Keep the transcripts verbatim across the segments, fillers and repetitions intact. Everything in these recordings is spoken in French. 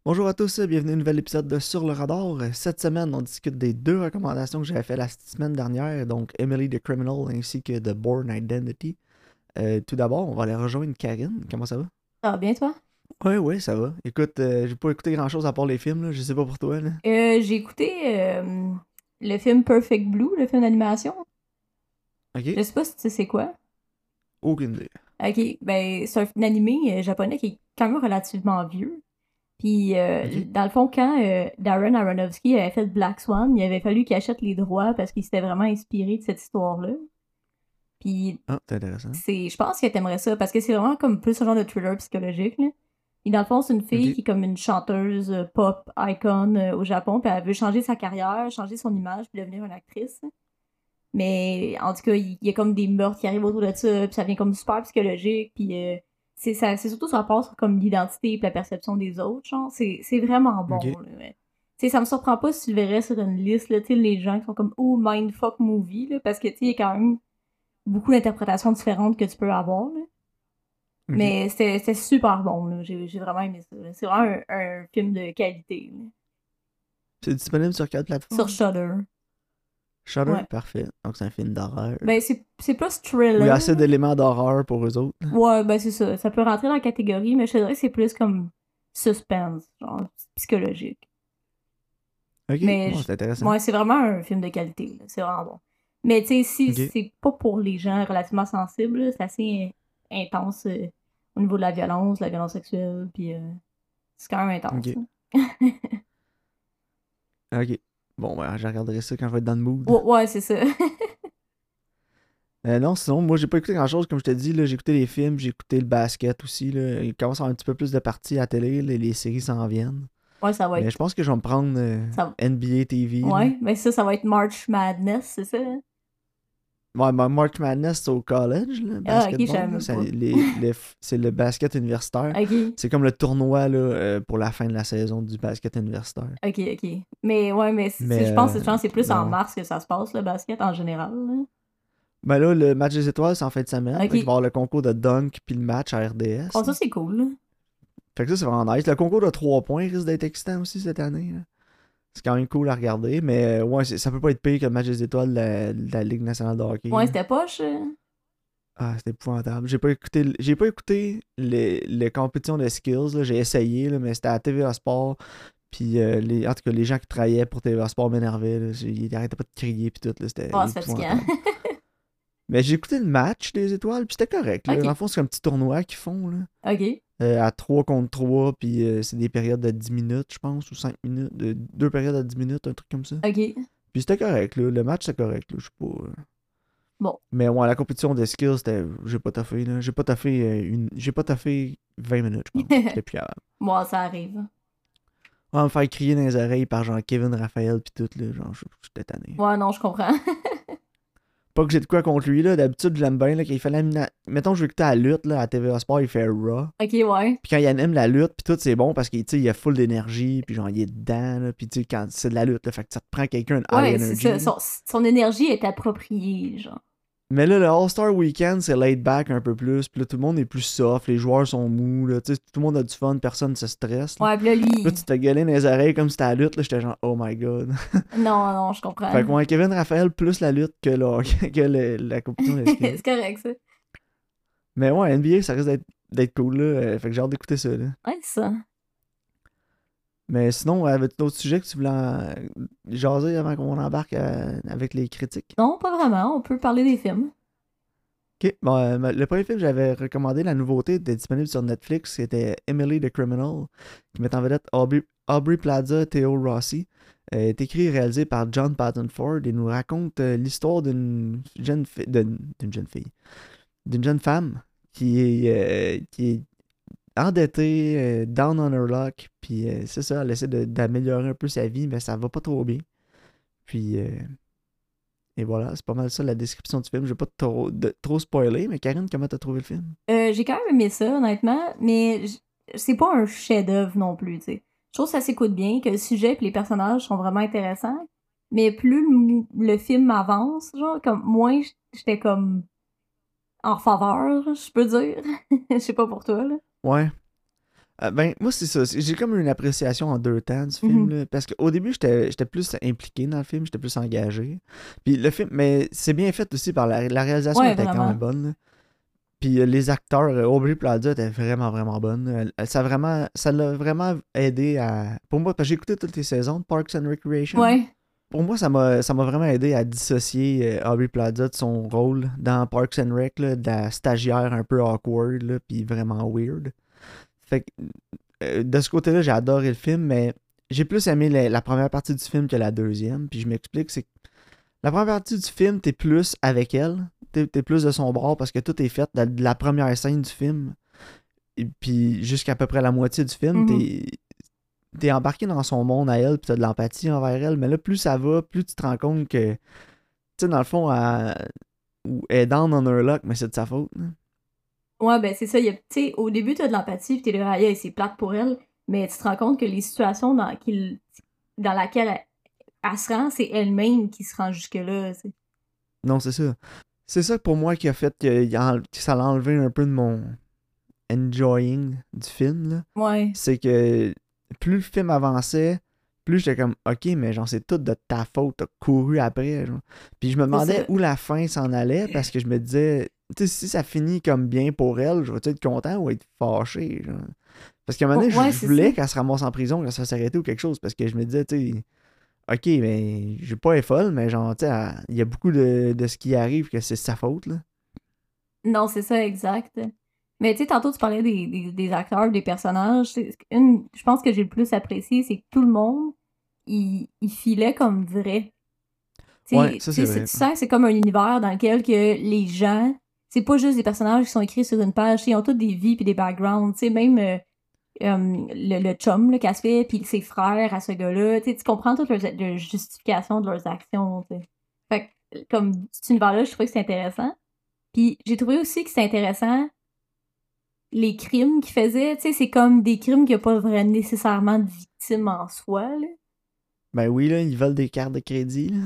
Bonjour à tous, bienvenue à un nouvel épisode de Sur le radar. Cette semaine, on discute des deux recommandations que j'avais fait la semaine dernière, donc Emily the Criminal ainsi que The Bourne Identity. Euh, tout d'abord, on va aller rejoindre Karine. Comment ça va? Ça va bien, toi? Oui, oui, ça va. Écoute, euh, j'ai pas écouté grand-chose à part les films, là. Je sais pas pour toi, là. Euh, j'ai écouté euh, le film Perfect Blue, le film d'animation. Ok? Je sais pas si tu sais c'est quoi. Aucune idée. Ok, ben c'est un film animé euh, japonais qui est quand même relativement vieux. Puis euh, Ok? dans le fond, quand euh, Darren Aronofsky avait fait Black Swan, il avait fallu qu'il achète les droits parce qu'il s'était vraiment inspiré de cette histoire-là. Puis Ah, c'est intéressant. c'est, je pense que t'aimerais ça parce que c'est vraiment comme plus un genre de thriller psychologique, là. Et dans le fond, c'est une fille Ok? qui est comme une chanteuse euh, pop icon euh, au Japon, puis elle veut changer sa carrière, changer son image, puis devenir une actrice. Mais en tout cas, il y, a comme des meurtres qui arrivent autour de ça, puis ça devient comme super psychologique, puis euh, c'est ça, c'est surtout ça rapport sur comme l'identité et la perception des autres, genre. C'est, c'est vraiment Ok? bon, là. Ouais. Tu sais, ça me surprend pas si tu le verrais sur une liste, là, tu sais, les gens qui sont comme « Oh, mindfuck movie », là, parce que, tu sais, il y a quand même beaucoup d'interprétations différentes que tu peux avoir, là. Ok? Mais c'était c'était super bon, là. J'ai j'ai vraiment aimé ça, là. C'est vraiment un, un film de qualité, là. C'est disponible sur quelle Sur plateforme? Shudder. Shudder? Ouais. Parfait. Donc c'est un film d'horreur. Ben, c'est c'est plus Où il y a thriller, assez là. d'éléments d'horreur pour eux autres. Ouais, ben c'est ça. Ça peut rentrer dans la catégorie, mais je te dirais que c'est plus comme suspense, genre psychologique. Ok? Mais Bon, je- c'est intéressant. ouais, c'est vraiment un film de qualité, là. C'est vraiment bon. Mais tu sais, si Ok? c'est pas pour les gens relativement sensibles, là, c'est assez intense euh, au niveau de la violence, la violence sexuelle, puis euh, c'est quand même intense, Ok? là. Ok. Bon, ben, je regarderai ça quand je vais être dans le mood. Ouais, ouais, c'est ça. Euh, non, sinon, moi, j'ai pas écouté grand-chose. Comme je te dis, là, j'ai écouté les films, j'ai écouté le basket aussi. Là. Il commence à avoir un petit peu plus de parties à la télé. Là, les séries s'en viennent. Ouais, ça va Mais je être. pense que je vais me prendre euh, Ça... N B A T V. Là. Ouais, mais ça, ça va être March Madness, c'est ça? Hein? Ouais, ben, March Madness, c'est au college, là, Ah, ok, je savais basketball. Là. même Ça- pas. les- les f- c'est le basket universitaire. Ok, C'est comme le tournoi là, euh, pour la fin de la saison du basket universitaire. ok, ok. Mais ouais, mais c'est- Mais je pense euh, que je pense que c'est plus en non. mars que ça se passe, le basket en général, là. Ben là, le match des étoiles, c'est en fin de semaine. Fait qu'il va y Ok. avoir le concours de dunk puis le match à Oh, R D S. ça, c'est cool, là. Fait que ça, c'est vraiment nice. Le concours de trois points risque d'être excitant aussi cette année. Là. C'est quand même cool à regarder, mais euh, ouais, c'est- ça peut pas être pire que le match des étoiles de la, de la Ligue nationale de hockey. Ouais, Là. c'était poche. euh. Ah, c'était épouvantable. J'ai pas écouté, l- j'ai pas écouté les, les compétitions de skills. Là. J'ai essayé, là, mais c'était à T V A Sport. Puis euh, les, en tout cas, les gens qui travaillaient pour T V A Sport m'énervaient. Là. J'ai- Ils arrêtaient pas de crier puis tout. Là. C'était Oh, c'est fatigant. épouvantable. Mais j'ai écouté le match des étoiles, puis c'était correct. Là. Dans le Ok, fond, c'est un petit tournoi qu'ils font. Là. ok, Euh, à trois contre trois, puis euh, c'est des périodes de dix minutes, je pense, ou cinq minutes. De, deux périodes de dix minutes, un truc comme ça. ok. Puis c'était correct, là. Le match, c'était correct, là. Je sais pas. euh. Bon, Mais ouais, la compétition de skills, c'était. J'ai pas taffé, là. J'ai pas taffé euh, une. J'ai pas taffé vingt minutes, je pense. J'étais plus capable. moi, ça arrive. On va me faire crier dans les oreilles par genre Kevin Raphaël, puis tout, là. Genre, j'étais tanné. Ouais, non, je comprends. Pas que j'ai de quoi contre lui, là. D'habitude, je l'aime bien, là. Qu'il fait la. mina- Mettons, je veux écouter la lutte, là. À T V A Sport, il fait Raw. Ok, ouais. Puis quand il anime la lutte, puis tout, c'est bon parce qu'il il a full d'énergie, puis genre, il est dedans, là, puis tu sais, quand c'est de la lutte, là, fait que ça te prend quelqu'un de high Ouais, c'est ça. energy. Là. Son, son énergie est appropriée, genre. Mais là, le All-Star Weekend, c'est laid back un peu plus, puis là, tout le monde est plus soft, les joueurs sont mous, là, tu sais, tout le monde a du fun, personne ne se stresse. Là. Ouais, pis là, Là, lui. tu te fais gueuler dans les oreilles comme si c'était la lutte, là, j'étais genre, oh my god. Non, non, je Fait comprends. que moi, Kevin Raphaël, plus la lutte que, le, que le- la compétition de skills. C'est correct, ça. Mais ouais, N B A, ça risque d'être d'être cool, là, euh, fait que j'ai hâte d'écouter ça, là. Ouais, c'est ça. Mais sinon, avec d'autres sujets que tu voulais en- jaser avant qu'on embarque euh, avec les critiques? Non, pas vraiment. On peut parler des films. Ok, bon, euh, le premier film que j'avais recommandé, la nouveauté, était disponible sur Netflix, c'était Emily the Criminal, qui met en vedette Aubrey, Aubrey Plaza, Theo Rossi. Euh, est écrit et réalisé par John Patton Ford et nous raconte euh, l'histoire d'une jeune fille, d'une d'une jeune fille, d'une jeune femme qui est, euh, qui est endettée, euh, down on her luck, puis euh, c'est ça, elle essaie de- d'améliorer un peu sa vie, mais ça va pas trop bien. Puis, euh, et voilà, c'est pas mal ça la description du film. Je vais pas trop, de- trop spoiler, mais Karine, comment t'as trouvé le film? Euh, j'ai quand même aimé ça, honnêtement, mais j- c'est pas un chef-d'œuvre non plus, tu sais. Je trouve que ça s'écoute bien, que le sujet et les personnages sont vraiment intéressants, mais plus le, mou- le film avance, genre, comme, moins j- j'étais comme en faveur, je peux dire. Je sais pas pour toi, là. Ouais. Euh, ben, moi, c'est ça. C'est- J'ai comme une appréciation en deux temps du film, Mhm. là, parce qu'au début, j'étais j'étais plus impliqué dans le film, j'étais plus engagé. Puis le film, mais c'est bien fait aussi par la, la réalisation Ouais, était quand même vraiment. bonne, là. Puis euh, les acteurs, euh, Aubrey Plaza était vraiment, vraiment bonne. Elle- elle- ça a vraiment, ça l'a vraiment aidé à... Pour moi, parce que j'ai écouté toutes les saisons de Parks and Recreation. Ouais. Pour moi, ça m'a ça m'a vraiment aidé à dissocier euh, Aubrey Plaza de son rôle dans Parks and Rec, là, de la stagiaire un peu awkward, là, puis vraiment weird. Fait que euh, de ce côté-là, j'ai adoré le film, mais j'ai plus aimé la, la première partie du film que la deuxième. Puis je m'explique, c'est que la première partie du film, t'es plus avec elle, t'es, t'es plus de son bord parce que tout est fait de, de la première scène du film, et puis jusqu'à peu près la moitié du film, Mhm. t'es, t'es embarqué dans son monde à elle, puis t'as de l'empathie envers elle. Mais là, plus ça va, plus tu te rends compte que, tu sais, dans le fond, elle, ou elle est down on her luck, mais c'est de sa faute, là. Ouais, ben c'est ça. il y a- Tu sais, au début, t'as de l'empathie, pis t'es là, aïe, aïe, c'est plate pour elle. Mais tu te rends compte que les situations dans, qu'il, dans laquelle elle, elle se rend, c'est elle-même qui se rend jusque-là. Tu sais. Non, c'est ça. C'est ça pour moi qui a fait que, il a- que ça l'a enlevé un peu de mon enjoying du film, là. Ouais. C'est que plus le film avançait, plus j'étais comme, ok, mais genre, c'est tout de ta faute, t'as couru après, genre. Puis je me C'est demandais ça. où la fin s'en allait parce que je me disais, tu sais, si ça finit comme bien pour elle, je vais être content ou être fâché, genre. Parce qu'à un moment Oh, donné, je ouais, je c'est ça. voulais qu'elle se ramasse en prison, qu'elle se fasse arrêter ou quelque chose parce que je me disais, tu sais, ok, mais je vais pas être folle, mais genre, tu sais, elle- il y a beaucoup de, de ce qui arrive que c'est sa faute, là. Non, c'est ça, exact. Mais tu sais, tantôt, tu parlais des, des, des acteurs, des personnages. C'est- Une, je pense que j'ai le plus apprécié, c'est que tout le monde, il, il filait comme vrai. Tu Ouais, sais, ça tu c'est sais, c'est- vrai. tu sens que c'est comme un univers dans lequel que les gens, c'est pas juste des personnages qui sont écrits sur une page, tu sais, ils ont tous des vies puis des backgrounds. Tu sais, même euh, euh, le, le chum là, qu'elle se fait, puis ses frères à ce gars-là. Tu sais, tu comprends toutes leurs, leurs justifications de leurs actions. Tu sais. Fait que, comme cet univers-là, je trouvais que c'est intéressant. Puis j'ai trouvé aussi que c'est intéressant les crimes qu'ils faisaient. Tu sais, c'est comme des crimes qui n'ont pas vraiment nécessairement de victime en soi. Là. Ben oui, là, ils veulent des cartes de crédit, là.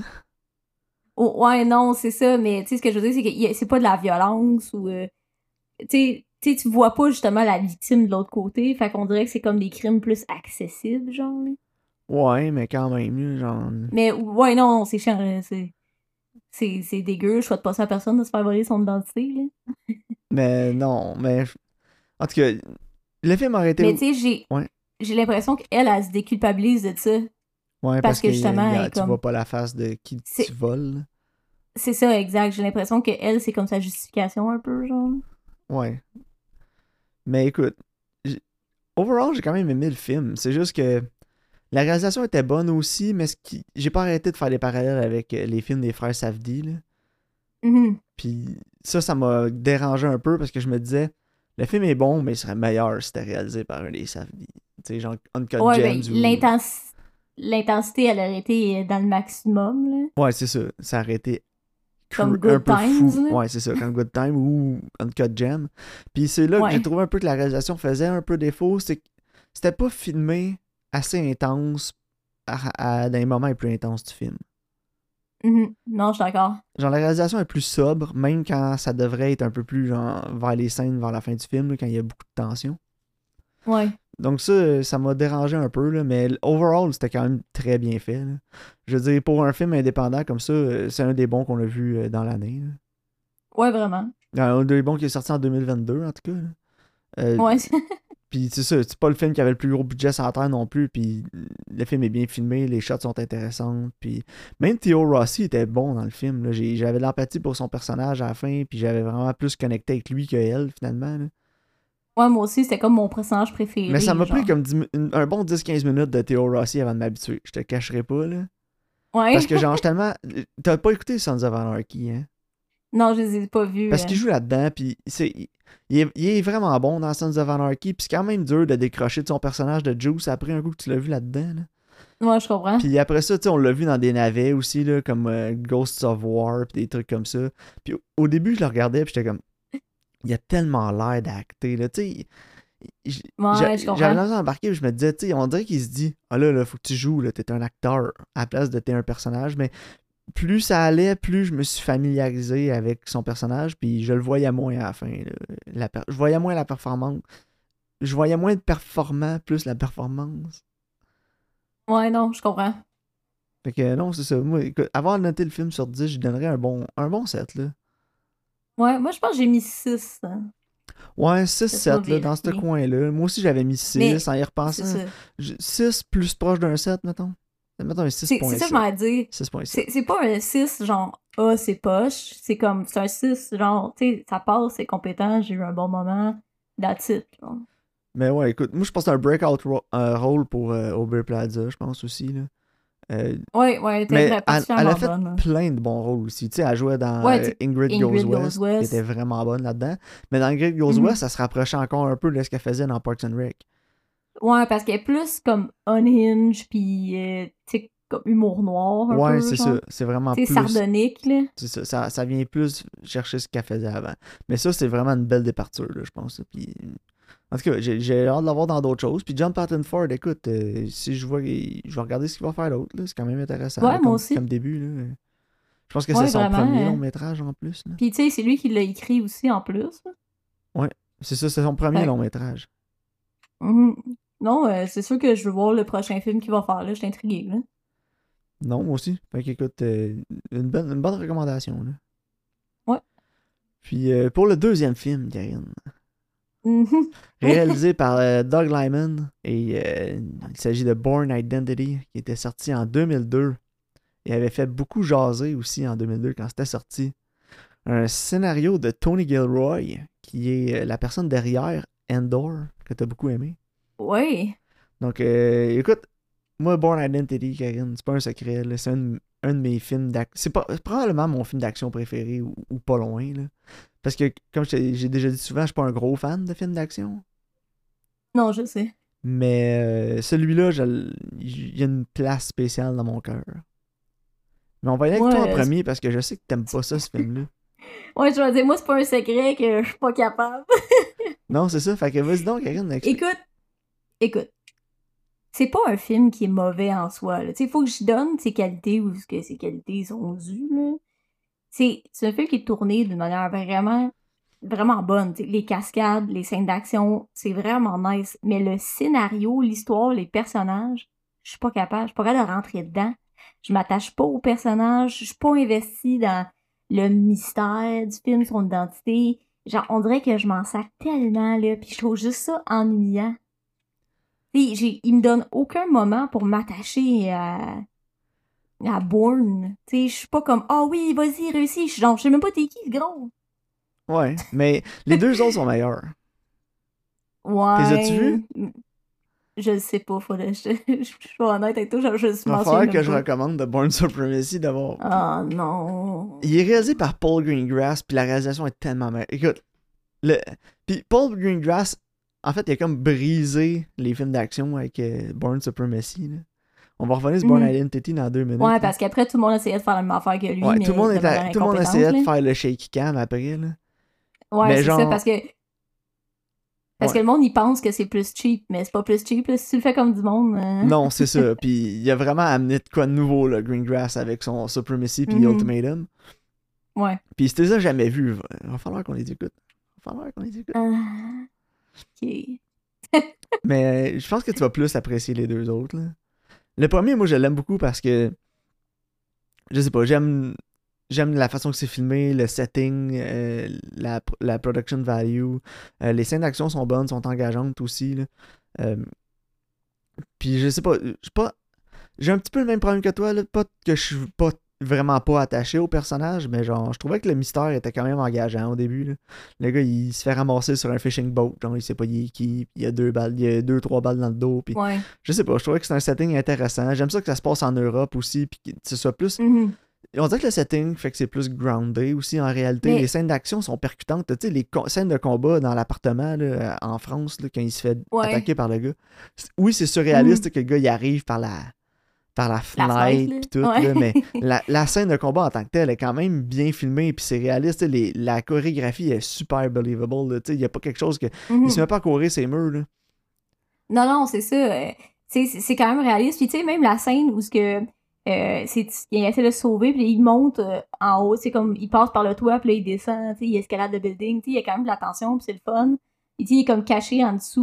Oh, ouais, non, c'est ça, mais tu sais, ce que je veux dire, c'est que y a- c'est pas de la violence ou. euh, tu sais, tu sais, tu vois pas justement la victime de l'autre côté. Fait qu'on dirait que c'est comme des crimes plus accessibles, genre. Là. Ouais, mais quand même, là, genre... Mais ouais, non, c'est chiant. là, C'est c'est- c'est dégueu. Je souhaite pas ça à personne de se faire voler son identité. Là. Mais non, mais... En tout cas, le film aurait été... Mais tu sais, j'ai Ouais, j'ai l'impression qu'elle, elle se déculpabilise de ça. ouais, Parce parce que que y a- justement, y elle a- est tu comme. vois pas la face de qui tu C'est voles, là. c'est ça, exact. J'ai l'impression que elle, c'est comme sa justification un peu, genre. Ouais. Mais écoute, j'- overall, j'ai quand même aimé le film. C'est juste que la réalisation était bonne aussi, mais ce qui... j'ai pas arrêté de faire des parallèles avec euh, les films des frères Safdie, là. Mhm. Puis ça, ça m'a dérangé un peu parce que je me disais, le film est bon, mais il serait meilleur si c'était réalisé par un des Safdie. Tu sais, genre Uncut Ouais, ben, Gems ou... l'intensi- l'intensité, elle aurait été dans le maximum, là. Ouais, c'est ça. Ça aurait été cr- Comme un Good peu Times, fou. là. Ouais, c'est ça, comme Good Time ou Uncut Gem. Puis c'est là que j'ai Ouais. trouvé un peu que la réalisation faisait un peu défaut. C'est que c'était pas filmé assez intense à, à- dans les moments les plus intenses du film. Mhm. Non, je suis d'accord. Genre, la réalisation est plus sobre, même quand ça devrait être un peu plus genre vers les scènes, vers la fin du film, là, quand il y a beaucoup de tension. Ouais. Donc ça, euh, ça m'a dérangé un peu, là, mais overall, c'était quand même très bien fait, là. Je veux dire, pour un film indépendant comme ça, euh, c'est un des bons qu'on a vu euh, dans l'année, là. Ouais, vraiment. Un des bons qui est sorti en deux mille vingt-deux, en tout cas, là. Euh, Ouais. puis c'est ça, c'est pas le film qui avait le plus gros budget sur la terre non plus, puis le film est bien filmé, les shots sont intéressants, puis même Theo Rossi était bon dans le film, là. J'ai- J'avais de l'empathie pour son personnage à la fin, puis j'avais vraiment plus connecté avec lui que elle, finalement, là. Ouais, moi aussi, c'était comme mon personnage Mais ça préféré, m'a pris genre. comme dix mi- une- un bon dix quinze minutes de Theo Rossi avant de m'habituer. Je te cacherai pas, là. Parce Ouais. que genre, je suis tellement... T'as pas écouté Sons of Anarchy, hein? Non, je les ai pas vus. Parce euh. qu'il joue là-dedans, puis c'est... Il est, il est vraiment bon dans Sons of Anarchy, puis c'est quand même dur de décrocher de son personnage de Juice après un coup que tu l'as vu là-dedans, là. Ouais, je comprends. Puis après ça, tu sais, on l'a vu dans des navets aussi, là, comme euh, Ghosts of War, puis des trucs comme ça. Puis au, au début, je le regardais, puis j'étais comme... Il a tellement l'air d'acter, là, tu sais... j- Ouais, j'a- je J'avais comprends. l'impression d'embarquer, puis je me disais, tu sais, on dirait qu'il se dit, ah là, là, faut que tu joues, là, t'es un acteur, à la place de t'es un personnage, mais plus ça allait, plus je me suis familiarisé avec son personnage, puis je le voyais moins à la fin, là. La per- je voyais moins la performance, je voyais moins de performant, plus la performance. Ouais, non, je comprends. Fait que non, c'est ça. Moi, écoute, avant de noter le film sur dix, je donnerais un bon, un bon sept, là. Ouais, moi, je pense que j'ai mis six. Hein. Ouais, six Laisse-moi sept, là, dans ce vérifier. coin-là. Moi aussi, j'avais mis six, Mais, en y c'est repensant. ça. je- six plus proche d'un sept, mettons. Mettons un C'est c'est ça que je six point sept. m'en dire. six point sept. C'est c'est pas un six genre, ah, c'est poche. C'est comme, c'est un six genre, tu sais, ça passe, c'est compétent, j'ai eu un bon moment. That's it. Genre. Mais ouais, écoute, moi, je pense que c'est un breakout ro- euh, role pour euh, Aubrey Plaza, je pense aussi, là. Euh, Ouais, ouais, elle était mais vra- elle, elle particulièrement a fait bonne. Hein. plein de bons rôles aussi. Tu sais, elle jouait dans Ouais, euh, tu Ingrid, Ingrid Goes Goes West, qui West. était vraiment bonne là-dedans. Mais dans Ingrid Goes Mhm. West, ça se rapprochait encore un peu de ce qu'elle faisait dans Parks and Rec. Ouais, parce qu'elle est plus comme unhinged, pis, euh, tu sais, comme humour noir un Ouais, peu, c'est genre. ça. C'est vraiment Tu sais, plus. sardonique, là. C'est ça, ça. Ça vient plus chercher ce qu'elle faisait avant. Mais ça, c'est vraiment une belle départure, là, je pense. Puis, en tout cas, j'ai, j'ai hâte de l'avoir dans d'autres choses. Puis John Patton Ford, écoute, euh, si je vois, je vais regarder ce qu'il va faire d'autre. là. C'est quand même intéressant Ouais, là, moi comme, aussi. comme début. Là. Je pense que c'est Ouais, son vraiment. premier euh. long métrage en plus. Là. Puis, tu sais, c'est lui qui l'a écrit aussi, en plus. là. Ouais, c'est ça, c'est son premier Fait long métrage. Mhm. Non, euh, c'est sûr que je veux voir le prochain film qu'il va faire, là. Je suis intriguée, là. Non, moi aussi. Fait qu'écoute, euh, une, bonne, une bonne recommandation. Là. Ouais. Puis euh, pour le deuxième film, Karine, Mhm. réalisé par euh, Doug Liman, et euh, il s'agit de Bourne Identity, qui était sorti en deux mille deux. Et avait fait beaucoup jaser aussi en deux mille deux quand c'était sorti. Un scénario de Tony Gilroy, qui est euh, la personne derrière Endor, que t'as beaucoup aimé. Ouais. Donc, euh, écoute, moi, Bourne Identity, Karine, c'est pas un secret, là, c'est un, un de mes films d'action. C'est, pas, c'est probablement mon film d'action préféré, ou, ou pas loin, là. Parce que, comme je t'ai- j'ai déjà dit souvent, je suis pas un gros fan de films d'action. Non, je sais. Mais euh, celui-là, je l- il y a une place spéciale dans mon cœur. Mais on va y aller avec Moi, toi en euh, premier parce que je sais que t'aimes pas ça, ce film-là. ouais, je vais dire, moi, c'est pas un secret que je suis pas capable. Non, c'est ça. Fait que vas-y donc, Karine, explique. Écoute, écoute. C'est pas un film qui est mauvais en soi, là. Tu sais, il faut que je donne ses qualités ou ce que ses qualités sont dues, là. C'est c'est un film qui est tourné d'une manière vraiment, vraiment bonne. T'sais, les cascades, les scènes d'action, c'est vraiment nice. Mais le scénario, l'histoire, les personnages, je suis pas capable. Je suis pas capable de rentrer dedans. Je m'attache pas aux personnages. Je suis pas investie dans le mystère du film, son identité. Genre, on dirait que je m'en sers tellement, là. Puis je trouve juste ça ennuyant. T'sais, j'ai, il me donne aucun moment pour m'attacher à, à Bourne. Tu sais, je suis pas comme, ah oh oui, vas-y, réussis. Je suis genre, je sais même pas t'es qui, le gros. Ouais, mais les deux autres sont meilleurs. Ouais. Les as-tu vus? Je le sais pas, faudrait, je, je, je suis honnête avec toi, je, je Il va m'en falloir souviens que même je pas. recommande The Bourne Supremacy d'abord. Ah non. Il est réalisé par Paul Greengrass, puis la réalisation est tellement meilleure. Écoute, le... puis Paul Greengrass, en fait, il a comme brisé les films d'action avec euh, Bourne Supremacy. Là. On va revenir sur Bourne Mhm. Identity dans deux minutes. Ouais, là. parce qu'après, tout le monde essayait de faire la même affaire que lui, Ouais, mais tout le monde, de était, manière tout le monde incompétente, essayait de là. faire le shaky cam après. Là. Ouais, mais c'est genre... ça, parce que Parce Ouais. que le monde, il pense que c'est plus cheap, mais c'est pas plus cheap, là, si tu le fais comme du monde. euh. Non, c'est ça. Puis il a vraiment amené de quoi de nouveau, là, Greengrass, avec son Supremacy puis Mhm. Ultimatum. Ouais. Puis si tu les as jamais vus, va, va falloir qu'on les écoute. Va falloir qu'on les écoute. Ah, ok. Mais euh, je pense que tu vas plus apprécier les deux autres. Là. Le premier, moi, je l'aime beaucoup parce que je sais pas, j'aime j'aime la façon que c'est filmé, le setting, euh, la, la production value. Euh, les scènes d'action sont bonnes, sont engageantes aussi. Là. Euh, puis je sais pas, je sais pas. J'ai un petit peu le même problème que toi, là. Pas que je suis pas vraiment pas attaché au personnage, mais genre, je trouvais que le mystère était quand même engageant au début. Là. Le gars, il se fait ramasser sur un fishing boat, genre, il sait pas il est qui, puis il y a deux balles, il y a deux, trois balles dans le dos, puis Ouais. je sais pas, je trouvais que c'est un setting intéressant. J'aime ça que ça se passe en Europe aussi, puis que ce soit plus. Mhm. On dirait que le setting fait que c'est plus groundé aussi en réalité. Mais- Les scènes d'action sont percutantes. Tu sais, les co- scènes de combat dans l'appartement là, en France, là, quand il se fait Ouais. attaquer par le gars. C'est- Oui, c'est surréaliste Mhm. que le gars il arrive par la, par la La fenêtre fenêtre, là. pis tout, Ouais. là, mais la, la scène de combat en tant que telle est quand même bien filmée puis c'est réaliste. Tu sais, les- la chorégraphie est super believable. là. Tu sais, il n'y a pas quelque chose que. Mhm. Il se met pas à courir ses murs. Là. Non, non, c'est ça. euh, tu sais, c'est c'est quand même réaliste. Puis tu sais, même la scène où ce que euh, c'est, il essaie de le sauver, puis il monte euh, en haut, c'est comme il passe par le toit, puis là il descend, tu sais, il escalade le building, tu sais, il y a quand même de la tension, puis c'est le fun. Puis tu sais, il est comme caché en dessous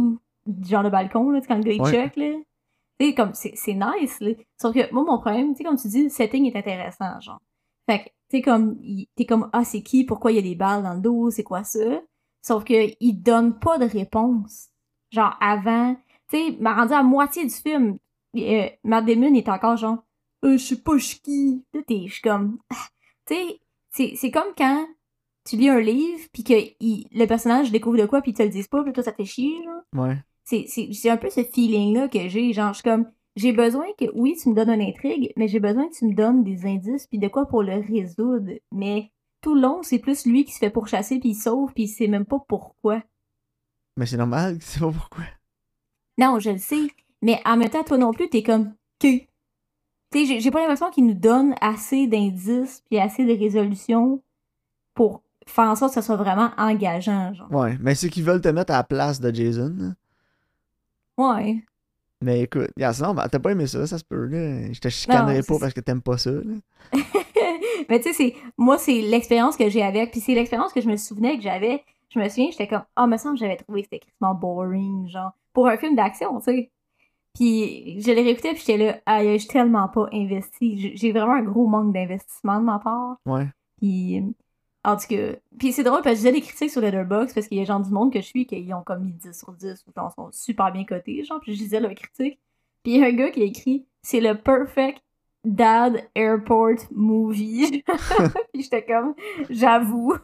genre le balcon, là, quand le gars il Ouais. check, là. Tu sais, comme, c'est, c'est nice, là. Sauf que moi, mon problème, tu sais, comme tu dis, le setting est intéressant, genre. Fait que, tu sais, comme, il- t'es comme, ah, c'est qui, pourquoi il y a des balles dans le dos, c'est quoi ça? Sauf que, il donne pas de réponse. Genre, avant, tu sais, m'a rendu à moitié du film, euh, Matt Damon est encore genre, euh, je sais pas, je suis qui. Là, t'es, je suis comme, tu sais, c'est, c'est comme quand tu lis un livre, pis que il- le personnage découvre de quoi, pis ils te le disent pas, pis toi, ça te fait chier, genre. Ouais. C'est, c'est, c'est un peu ce feeling-là que j'ai. Genre, je suis comme, j'ai besoin que, oui, tu me donnes une intrigue, mais j'ai besoin que tu me donnes des indices puis de quoi pour le résoudre. Mais tout le long, c'est plus lui qui se fait pourchasser puis il sauve puis il sait même pas pourquoi. Mais c'est normal, c'est pas pourquoi. Non, je le sais. Mais en même temps, toi non plus, t'es comme, que. Tu sais, j'ai, j'ai pas l'impression qu'il nous donne assez d'indices puis assez de résolutions pour faire en sorte que ça soit vraiment engageant, genre. Ouais, mais c'est qu'ils veulent te mettre à la place de Jason. Là. Ouais. Mais écoute, yeah, sinon, ben, t'as pas aimé ça, ça se peut, là. Je te Non, chicanerai c'est pas ça. parce que t'aimes pas ça, là. Mais tu sais, c'est moi, c'est l'expérience que j'ai avec. Puis c'est l'expérience que je me souvenais que j'avais. Je me souviens, j'étais comme, ah, me semble que j'avais trouvé que c'était extrêmement boring, genre, pour un film d'action, tu sais. Puis je l'ai réécouté, puis j'étais là, aïe, je suis tellement pas investie. J'ai- J'ai vraiment un gros manque d'investissement de ma part. Ouais. Puis, en tout cas, puis c'est drôle parce que je faisais des critiques sur Letterboxd parce qu'il y a genre du monde que je suis qui ont comme mis dix sur dix ou genre sont super bien cotés, genre, puis je lisais leurs critiques. Puis il y a un gars qui a écrit, c'est le perfect dad airport movie. Puis j'étais comme, j'avoue.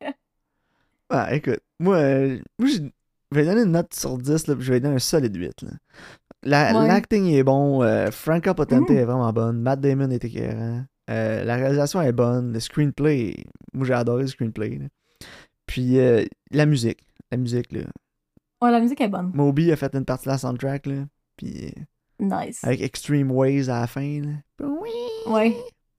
Ah, écoute, moi, euh, moi je vais donner une note sur dix, là, puis je vais donner un solide huit, là. La- Ouais. L'acting est bon, euh, Franca Potente Mhm. est vraiment bonne, Matt Damon est écœurant, euh, la réalisation est bonne, le screenplay, moi j'ai adoré le screenplay, là. Puis euh, la musique, la musique, là. Ouais, la musique est bonne. Moby a fait une partie de la soundtrack, là, puis euh, Nice. avec Extreme Ways à la fin, là. Oui. Ouais.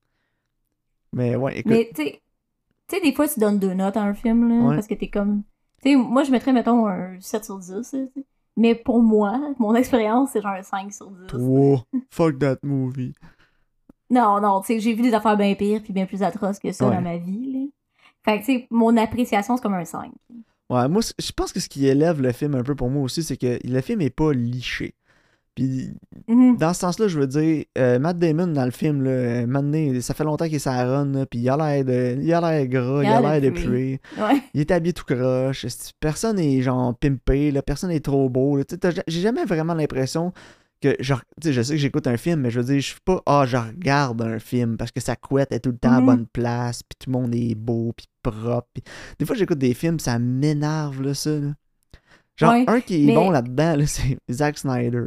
Mais ouais, écoute, Mais tu sais, tu sais, des fois, tu donnes deux notes à un film, là, Ouais. parce que t'es comme... Tu sais, moi, je mettrais, mettons, un sept sur dix, là, tu sais. Mais pour moi, mon expérience, c'est genre un cinq sur dix. trois, fuck that movie. Non, non, tu sais, j'ai vu des affaires bien pires puis bien plus atroces que ça Ouais. dans ma vie, là. Fait que, tu sais, mon appréciation, c'est comme un cinq. Ouais, moi, c- je pense que ce qui élève le film un peu pour moi aussi, c'est que le film est pas liché. Puis, Mhm. dans ce sens-là, je veux dire, euh, Matt Damon dans le film, là, euh, un moment donné, ça fait longtemps qu'il est sur la run, là, puis il a l'air de, il a l'air gras, il a l'air de puer. Ouais. Il est habillé tout croche. esti, Personne est genre pimpé, là, personne est trop beau. Là, tu sais, t'as ja- j'ai jamais vraiment l'impression que, genre, tu sais, je sais que j'écoute un film, mais je veux dire, je suis pas, ah, je regarde un film parce que sa couette est tout le temps à Mhm. bonne place, puis tout le monde est beau, puis propre. Puis des fois, j'écoute des films, ça m'énerve, là, ça. Là. Genre, Ouais, un qui est mais- bon là-dedans, là, c'est Zack Snyder.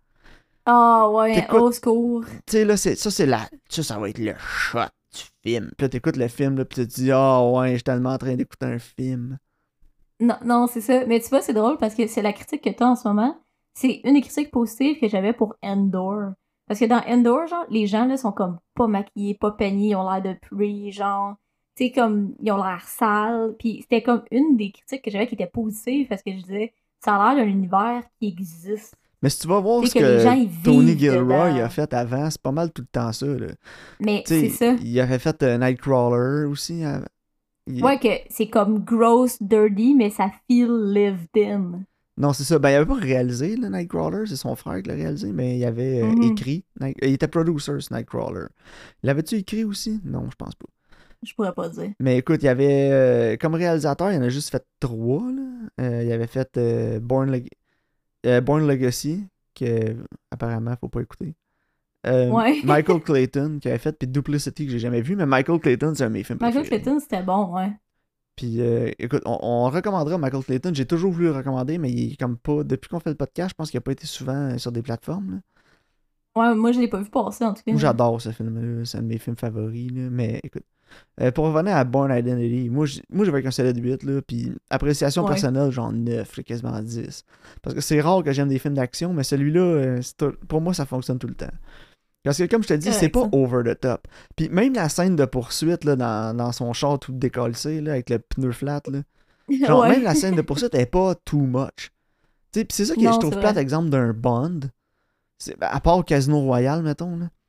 Ah, ouais, T'écoutes- au secours. Tu sais, là, c'est, ça, c'est la, ça, ça va être le shot du film. Puis là, t'écoutes le film, là, puis tu te dis, ah, ouais, je suis tellement en train d'écouter un film. Non, non, c'est ça. Mais tu vois, c'est drôle parce que c'est la critique que t'as en ce moment. C'est une des critiques positives que j'avais pour Endor. Parce que dans Endor, genre, les gens, là, sont comme pas maquillés, pas peignés, ils ont l'air de puer, genre... Tu sais, comme, ils ont l'air sales. Puis c'était comme une des critiques que j'avais qui était positive parce que je disais, ça a l'air d'un univers qui existe. Mais si tu vas voir Tu ce sais, que les gens, que ils Tony vivent Gilroy dedans. a fait avant, c'est pas mal tout le temps ça. Là. Mais Tu sais, c'est ça. il avait fait euh, Nightcrawler aussi. hein. Il- Ouais, que c'est comme gross, dirty, mais ça feel lived in. Non, c'est ça. Ben, il avait pas réalisé le Nightcrawler, c'est son frère qui l'a réalisé, mais il avait euh, Mhm. écrit. Night- Il était producer, ce Nightcrawler. L'avais-tu écrit aussi? Non, je pense pas. Je pourrais pas dire. Mais écoute, il y avait, euh, comme réalisateur, il en a juste fait trois. Là. Euh, il avait fait euh, Born, Leg- euh, Born Legacy, que apparemment, faut pas écouter. Euh, Ouais. Michael Clayton qui avait fait, puis Duplicity que j'ai jamais vu, mais Michael Clayton, c'est un de mes films Michael préférés. Clayton, c'était bon, ouais. Puis euh, écoute, on, on recommandera Michael Clayton. J'ai toujours voulu le recommander, mais il est comme pas. Depuis qu'on fait le podcast, je pense qu'il a pas été souvent sur des plateformes. Là. Ouais, moi, je l'ai pas vu passer, en tout cas. Moi, j'adore ce film-là. C'est un de mes films favoris. Là. Mais écoute, euh, pour revenir à Born Identity, moi, j- moi j'avais un solide huit. Là, puis appréciation Ouais. personnelle, genre neuf, là, quasiment dix. Parce que c'est rare que j'aime des films d'action, mais celui-là, euh, c'est tout- pour moi, ça fonctionne tout le temps. Parce que comme je te dis, c'est Correct, pas ça. over the top. Puis même la scène de poursuite là, dans, dans son char tout décalcé, là, avec le pneu flat, là. Genre, Ouais. même la scène de poursuite est pas too much. Tu sais, pis c'est ça que Non, je trouve c'est plate, vrai. exemple, d'un Bond. C'est, à part Casino Royale, mettons, là.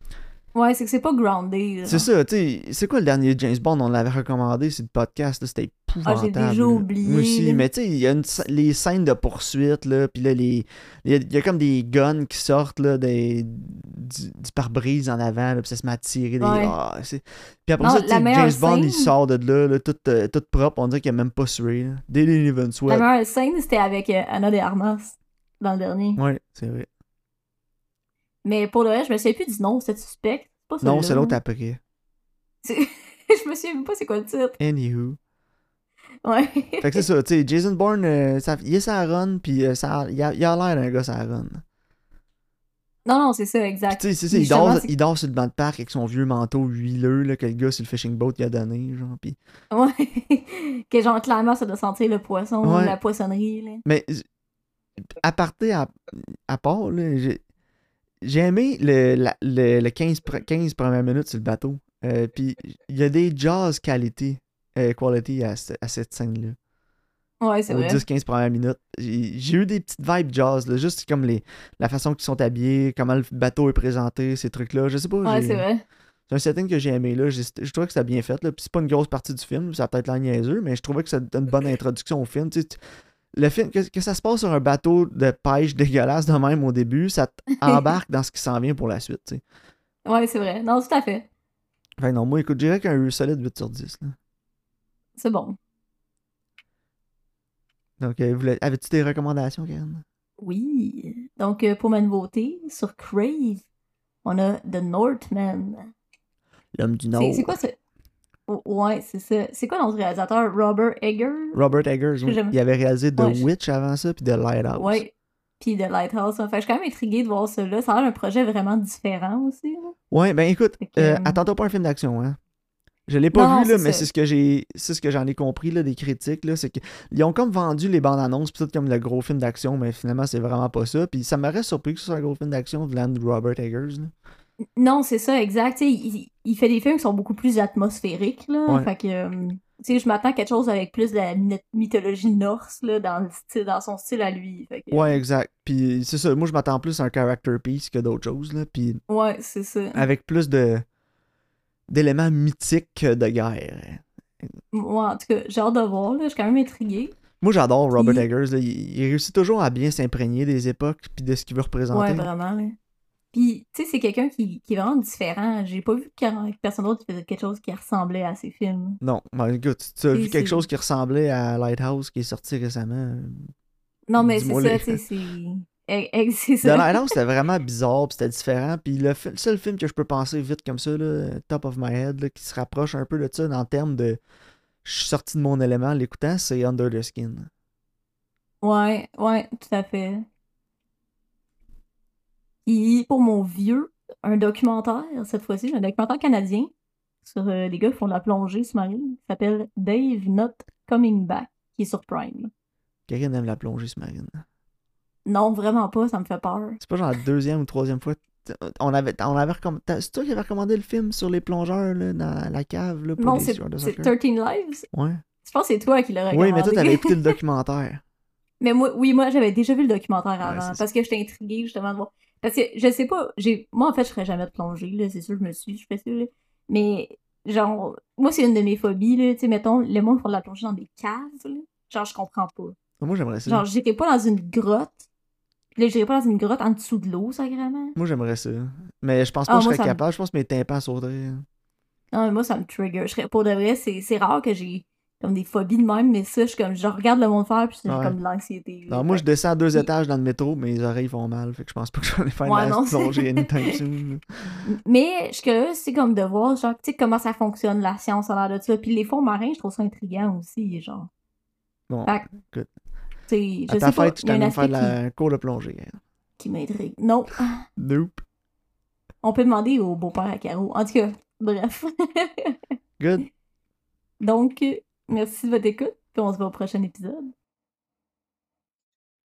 Ouais, c'est que c'est pas groundé. C'est ça, tu sais, c'est quoi le dernier James Bond? On l'avait recommandé, c'est le podcast, là, c'était Ah, j'ai épouvantable. déjà là. oublié. Moi aussi, Là. mais tu sais, il y a une, les scènes de poursuite, là, pis là, les, il y, a, il y a comme des guns qui sortent, là, des, du, du pare-brise en avant, là, pis ça se met à tirer des... Ouais. Ah, c'est... Puis après non, ça, tu sais, la James Bond, scène... il sort de là, là tout, euh, tout propre, on dirait qu'il a même pas sué, là. Didn't even sweat. La meilleure scène, c'était avec euh, Anna de Armas, dans le dernier. Ouais, c'est vrai. Mais pour le reste, je me souviens plus du nom, c'est suspect. C'est pas Non, celui-là. c'est l'autre après. je me souviens même pas c'est quoi le titre. Anywho. Ouais. Fait que c'est ça, tu sais, Jason Bourne, euh, ça, il est sa run, pis euh, ça, il a, il a l'air d'un gars sa run. Non, non, c'est ça, Pis exact. tu sais, c'est ça, Puis il dort, justement, c'est- il dort sur le banc de parc avec son vieux manteau huileux, là, que le gars sur le fishing boat il a donné, genre, pis... Ouais. que genre, clairement, ça doit sentir le poisson, Ouais. la poissonnerie, là. Mais, à partir à, à part, là, j'ai, j'ai aimé le, la, le, le quinze, pre- quinze premières minutes sur le bateau. Euh, pis il y a des jazz quality, euh, quality à, ce- à cette scène-là. Ouais, c'est Aux vrai. dix quinze premières minutes. J'ai, j'ai eu des petites vibes jazz, là, juste comme les, la façon qu'ils sont habillés, comment le bateau est présenté, ces trucs-là. Je sais pas, Ouais, j'ai- c'est vrai. c'est un setting que j'ai aimé, là. J'ai- je trouvais que c'était bien fait, là. Puis c'est pas une grosse partie du film, ça a peut-être l'air niaiseux, mais je trouvais que c'était une bonne introduction au film. Tu sais, tu- le film, que, que ça se passe sur un bateau de pêche dégueulasse de même au début, ça t'embarque dans ce qui s'en vient pour la suite, tu sais. Ouais, c'est vrai. Non, tout à fait. Fait que non, moi, écoute, je dirais qu'un solide huit sur dix, là. C'est bon. Donc, euh, voulais- avais-tu des recommandations, Karen? Oui. Donc, euh, pour ma nouveauté, sur Crave, on a The Northman. L'homme du C'est Nord. c'est quoi ce... Oh, ouais, c'est ça. C'est quoi notre réalisateur? Robert Eggers? Robert Eggers, oui. j'aime- Il avait réalisé The Ouais, je- Witch avant ça, puis The Lighthouse. Ouais. Puis The Lighthouse. Hein. Fait que je suis quand même intriguée de voir ça là. Ça a l'air un projet vraiment différent aussi. Là. Ouais, ben écoute, Fait que, euh, euh, attends-toi pas un film d'action, hein. Je l'ai pas Non, vu, non, là, c'est mais ça. c'est ce que j'ai. C'est ce que j'en ai compris là, des critiques. Là, c'est qu'ils ont comme vendu les bandes annonces, peut-être comme le gros film d'action, mais finalement, c'est vraiment pas ça. Puis ça m'aurait surpris que ce soit un gros film d'action de land Robert Eggers. Là. Non, c'est ça, exact. Tu sais, il, il fait des films qui sont beaucoup plus atmosphériques. Là. Ouais. Fait que, euh, tu sais, je m'attends à quelque chose avec plus de la myth- mythologie norse là, dans, le style, dans son style à lui. Fait que, Ouais, exact. Puis c'est ça, moi je m'attends plus à un character piece que d'autres choses. Là, puis Ouais, c'est ça. avec plus de d'éléments mythiques que de guerre. Moi, en tout cas, j'ai hâte de voir. Là. Je suis quand même intriguée. Moi j'adore Robert Puis- Eggers. Là. Il, il réussit toujours à bien s'imprégner des époques puis de ce qu'il veut représenter. Ouais, vraiment. Là. Puis, tu sais, c'est quelqu'un qui, qui est vraiment différent. J'ai pas vu que personne d'autre qui faisait quelque chose qui ressemblait à ses films. Non, ben, écoute, tu as Et vu quelque c'est- chose qui ressemblait à Lighthouse qui est sorti récemment. Non, mais c'est Dis-moi ça, les- tu sais, c'est... Eh, eh, c'est The ça. Lighthouse, c'était vraiment bizarre, puis c'était différent. Puis le, fi- le seul film que je peux penser vite comme ça, là, top of my head, là, qui se rapproche un peu de ça en termes de je suis sorti de mon élément en l'écoutant, c'est Under the Skin. Ouais, ouais, tout à fait. Et pour mon vieux, un documentaire, cette fois-ci, un documentaire canadien sur euh, des gars qui font de la plongée sous-marine, qui s'appelle Dave Not Coming Back, qui est sur Prime. Karine aime la plongée sous-marine. Non, vraiment pas, ça me fait peur. C'est pas genre la deuxième ou troisième fois. t- On avait, on avait recommandé. C'est toi qui avais recommandé le film sur les plongeurs là, dans la cave là, pour Non, les c'est joueurs de c'est soccer? thirteen Lives. Ouais. Je pense que c'est toi qui l'as recommandé. Oui, mais toi, t'avais écouté le documentaire. Mais moi, oui, moi, j'avais déjà vu le documentaire Ouais, avant, c'est ça. parce que j'étais intriguée, justement, de voir. Parce que, je sais pas, j'ai... Moi, en fait, je ferais jamais de plongée, là, c'est sûr, je me suis, je fais ça, là. Mais, genre, moi, c'est une de mes phobies, là, tu sais, mettons, le monde font de la plongée dans des caves, là. Genre, je comprends pas. Moi, j'aimerais ça. Genre, j'irais pas dans une grotte, puis là, j'irais pas dans une grotte en dessous de l'eau, sacrément. Moi, j'aimerais ça. Mais je pense pas Ah, que je moi, serais ça me- capable. Je pense que mes tympans sauteraient. Non, mais moi, ça me trigger. Je serais... Pour de vrai, c'est c'est rare que j'ai comme des phobies de même, mais ça, je, comme, je regarde le monde faire, puis j'ai Ouais. comme de l'anxiété. là. Non, moi, Fait je descends à deux Puis- étages dans le métro, mes oreilles font mal. Fait que je pense pas que je vais aller faire Ouais, de la non, c'est- plongée anytime soon. Mais je suis curieuse, c'est comme de voir, genre, tu sais, comment ça fonctionne, la science à l'air de ça. Puis les fonds marins, je trouve ça intriguant aussi, genre. Bon, Fait que, écoute. tu sais, je À ta sais pas, fête, je il y a un t'amène faire aspect de la cour de plongée. hein. qui, qui m'intrigue. Non, Nope. on peut demander au beau-père à Caro. En tout cas, bref. Good. Donc, merci de votre écoute, puis on se voit au prochain épisode.